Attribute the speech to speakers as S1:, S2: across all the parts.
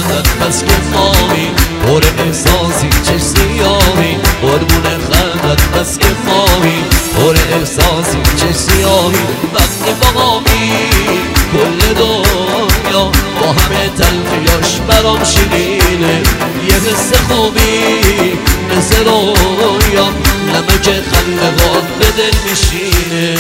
S1: خندت بس که فامی پر احساسی چه سیامی قربون خندت بس که فامی پر احساسی چه سیامی وقتی باقامی کل دنیا با همه تلخیاش برام شیرینه یه حس خوبی مثل رویا نمک خنده‌هات به دل میشینه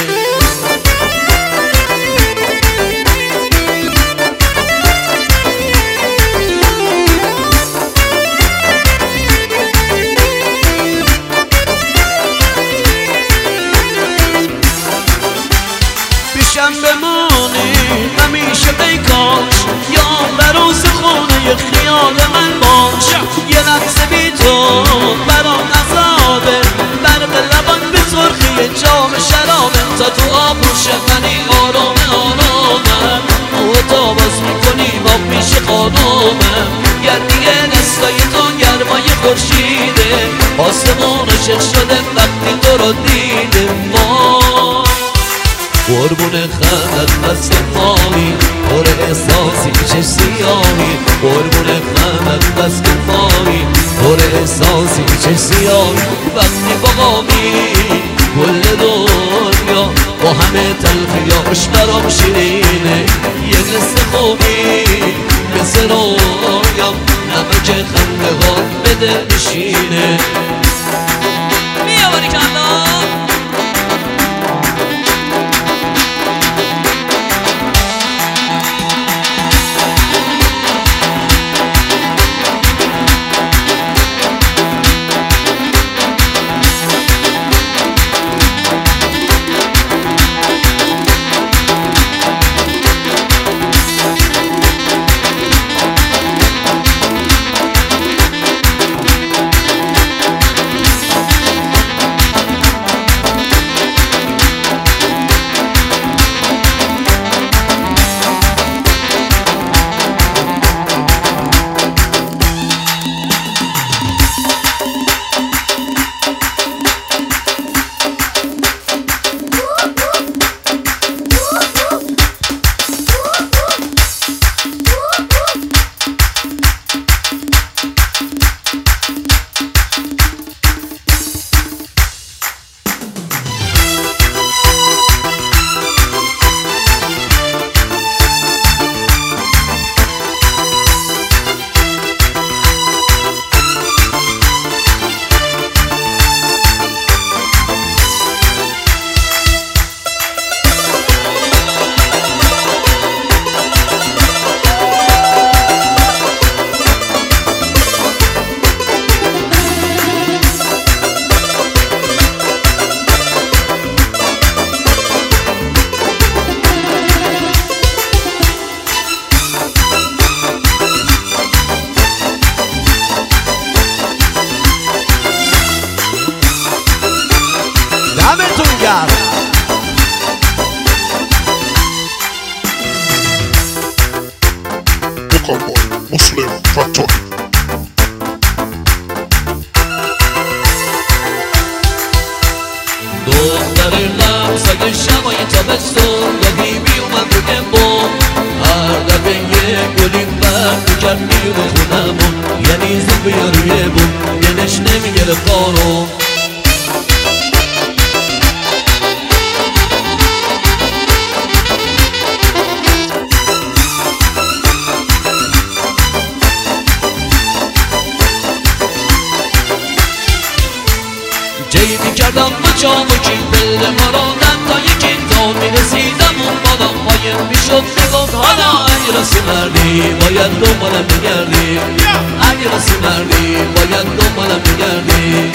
S2: پیشم بمانی همیشه بیکاش یا بروز خونه خیال من باش یه لحظه بی تو برام عذابه برق لبان به سرخی جام شرابه تا تو آغوش منی آرامه آرامم تا باز میکنی با پیش خانومم گردی دستای تو گرمای خورشیده آسمون عاشق شده وقتی تو رو دیده قربون خندت بس که فامی پر احساسی چه سیامی قربون خندت بس که فامی پر احساسی چه سیامی وقتی باقامی کل دنیا با همه تلخیاش برام شیرینه یه قصه خوبی مثل رویام نمک خنده‌هات به دل نشینه بیا باریکلا
S3: دمتون گرم.
S4: مسلم فتوح
S1: دختر لمسای شبای تابستون گاهی میومد رو گمون هر دفعه یه گلی فرق میکرد میومه خونمون یعنی زن بیارویه بود یعنیش نمیگرفت آروم جی میکردم با جام و کی دل ما را تا یکی تا میرسیدم اون بالا پایم میشد میگفت حالا اگه راستی مردی باید دنبالم بگردی اگه راستی مردی باید دنبالم بگردی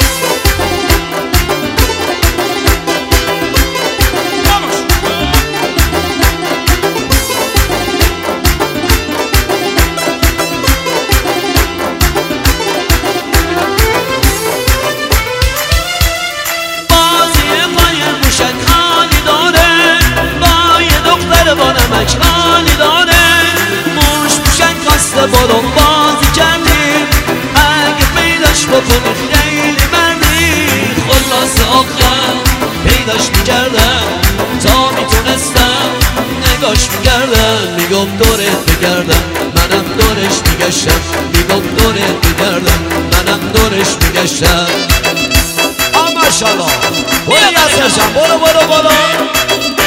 S1: مجمالی داره موش موشن کاسته بارون بازی کردیم اگه پیداش بکنی خیلی مردی خلاص آخر پیداش میکردم تا میتونستم نگاش میکردم میگم دورت بگردم منم دورش دورش میگشتم میگفت دورت میگردم منم دورش میگشتم
S3: ماشاءالله برو یاسر جان برو